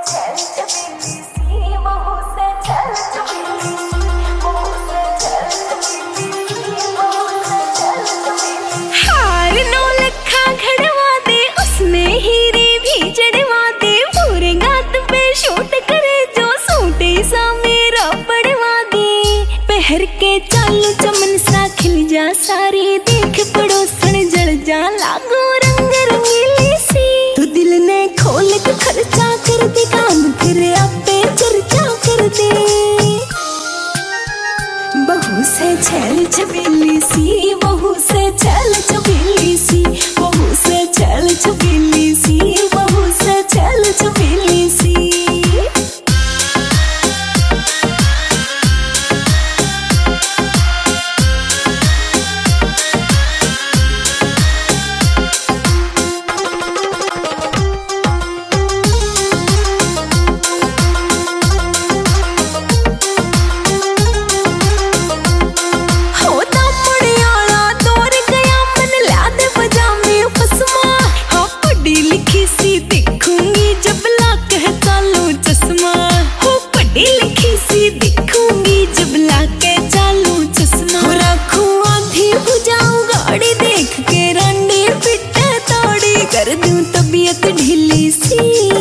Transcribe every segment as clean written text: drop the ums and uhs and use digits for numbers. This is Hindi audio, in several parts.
हर के चालू चमन सा खिल जा सारी देख पड़ोसन जल जा लागो रंग रंगीली सी तू दिल ने खोल के खर्चा कर दे काम फिर आपे चर्चा कर दे बहू से छैल छबीली सी बहू से छैल छबीली सी बहू से छैल छबीली सी बहू से छैल छबीली सी कर दूं तबीयत ढीली सी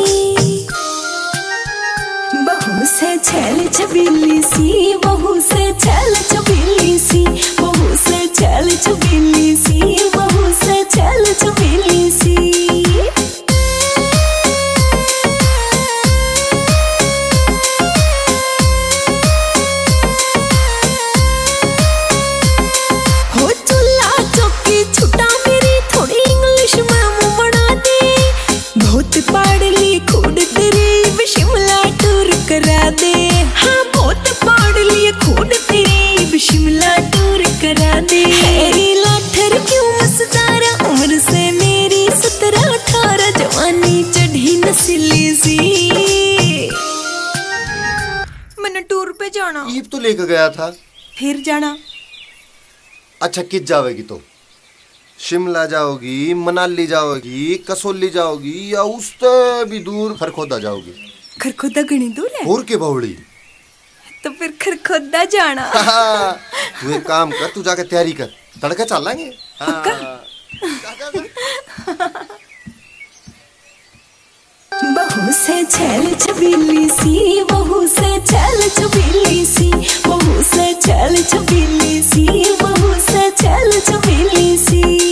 बहू से छैल छबीली सी बहू से छैल छबीली सी बहू से छैल छबीली सी बहू से छैल छबीली सी हो चूल्हा चौकी छुटा मेरी थोड़ी इंग्लिश में बहुत पढ़ ली खूड तेरी शिमला टूर करा दे हाँ बहुत पढ़ ली खूड तेरी शिमला टूर करा दे लाठर क्यों मसदारा उम्र से मेरी 17-18 जवानी चढ़ी नस्ली सी मैंने टूर पे जाना ईब तो लेकर गया था फिर जाना अच्छा किस जाओगी तो शिमला जाओगी मनाली जाओगी कसौली जाओगी या उससे भी दूर खरखोदा जाओगी खरखोदा घनी दूर है और के बहुड़ी तो फिर खरखोदा जाना तू एक काम कर तू जाके तैयारी कर तड़के चल लेंगे बहू से छैल छबीली सी बहू से छैल छबीली सी बहू से छैल छबीली सी बहू से छैल छबीली सी